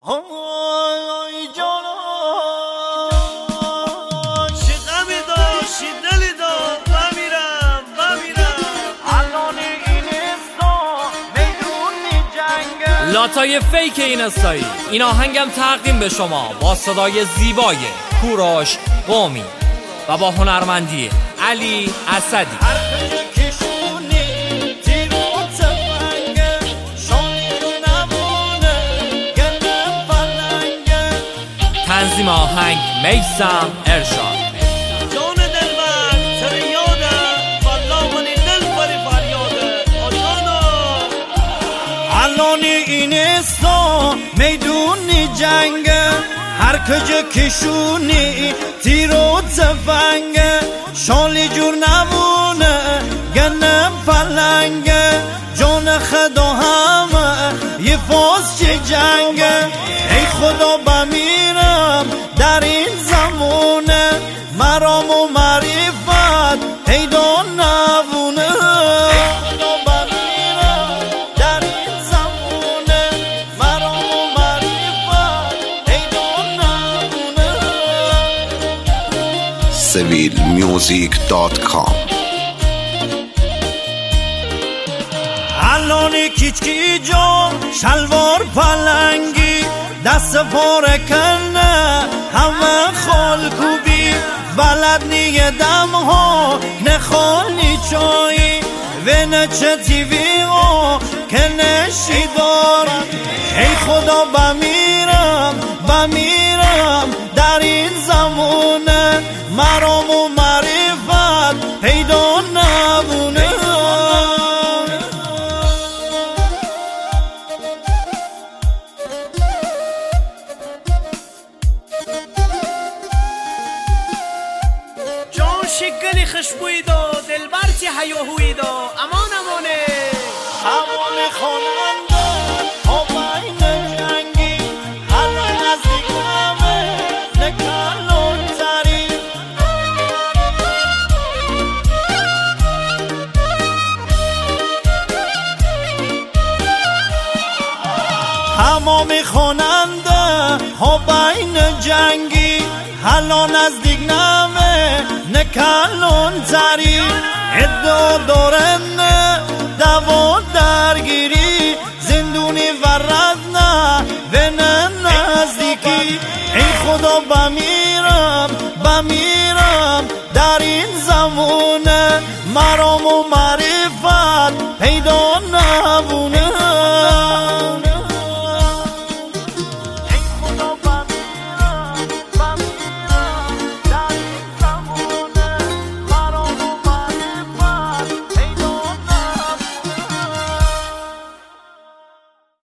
آی جانا چه غمی داشتی دلی دار بمیرم الان این استا میدونی جنگه لاتای فیک این استایی. این آهنگم تقدیم به شما با صدای زیبای کوروش قومی و با هنرمندی علی اسدی. تنظیم آهنگ میثم ارشاد. جان دلبر تر یاده والله منی دل بری فریاده آجانا الان این استا میدونی جنگه هر کجا کشونی تیر و تفنگه شالی جور نمونه گنه پلنگه جان خدا همه یه فاز چه جنگه ای خدا بمیرم در این زمونه مرام و معرفت پیدا نبونه ای خدا بمیرم در این زمونه مرام و معرفت پیدا نبونه civilmusic.com الان کیچکی جان شلوار پلنگی دست پاره کنه همه خال کوبی بلد نیه دم ها نخالی چایی و نچه تیوی ها که نشیدار ای خدا بمیرم در این زمونه مرام و معرفت پیدا نبونه شکلی خشبوی دا دلبرتی هیاهوی دا امانه همان خواننده آبین جنگی حالا نزدیک همه نکلون تری همام خواننده آبین جنگی حالا نزدیک نمه نکلون تری ادعا دارن دوا درگیری زندونی ورد نه و نه نزدیکی ای خدا بمیرم در این زمونه مرام و